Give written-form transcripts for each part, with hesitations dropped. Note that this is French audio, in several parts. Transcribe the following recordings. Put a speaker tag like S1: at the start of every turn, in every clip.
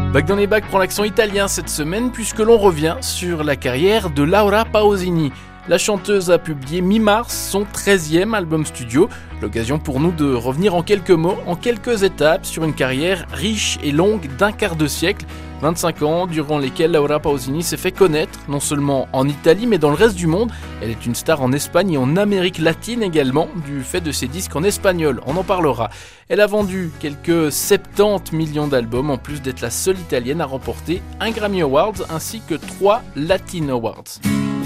S1: Bac dans les bacs prend l'accent italien cette semaine puisque l'on revient sur la carrière de Laura Pausini. La chanteuse a publié mi-mars son 13e album studio, l'occasion pour nous de revenir en quelques mots, en quelques étapes sur une carrière riche et longue d'un quart de siècle, 25 ans durant lesquels Laura Pausini s'est fait connaître, non seulement en Italie mais dans le reste du monde. Elle est une star en Espagne et en Amérique latine également, du fait de ses disques en espagnol, on en parlera. Elle a vendu quelques 70 millions d'albums, en plus d'être la seule italienne à remporter un Grammy Awards ainsi que 3 Latin Awards.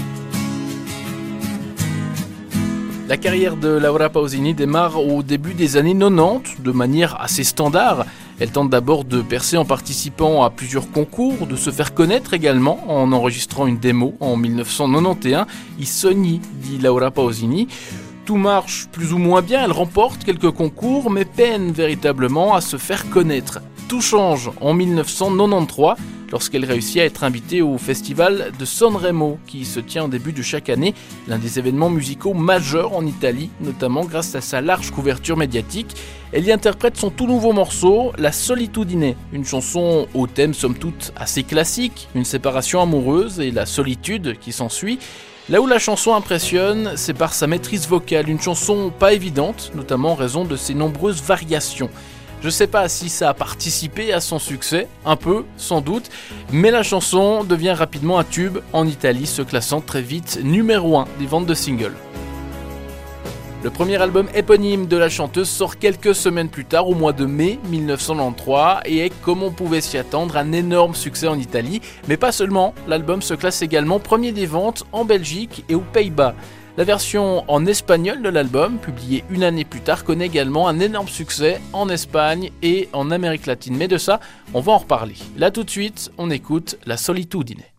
S1: La carrière de Laura Pausini démarre au début des années 90 de manière assez standard. Elle tente d'abord de percer en participant à plusieurs concours, de se faire connaître également en enregistrant une démo en 1991, I sogni dit Laura Pausini. Tout marche plus ou moins bien, elle remporte quelques concours mais peine véritablement à se faire connaître. Tout change en 1993 lorsqu'elle réussit à être invitée au festival de Sanremo qui se tient en début de chaque année, l'un des événements musicaux majeurs en Italie, notamment grâce à sa large couverture médiatique. Elle y interprète son tout nouveau morceau, La Solitudine, une chanson au thème somme toute assez classique, une séparation amoureuse et la solitude qui s'ensuit. Là où la chanson impressionne, c'est par sa maîtrise vocale, une chanson pas évidente, notamment en raison de ses nombreuses variations. Je sais pas si ça a participé à son succès, un peu, sans doute, mais la chanson devient rapidement un tube en Italie, se classant très vite numéro 1 des ventes de singles. Le premier album éponyme de la chanteuse sort quelques semaines plus tard, au mois de mai 1993, et est, comme on pouvait s'y attendre, un énorme succès en Italie. Mais pas seulement, l'album se classe également premier des ventes en Belgique et aux Pays-Bas. La version en espagnol de l'album, publiée une année plus tard, connaît également un énorme succès en Espagne et en Amérique latine. Mais de ça, on va en reparler. Là tout de suite, on écoute La Solitudine.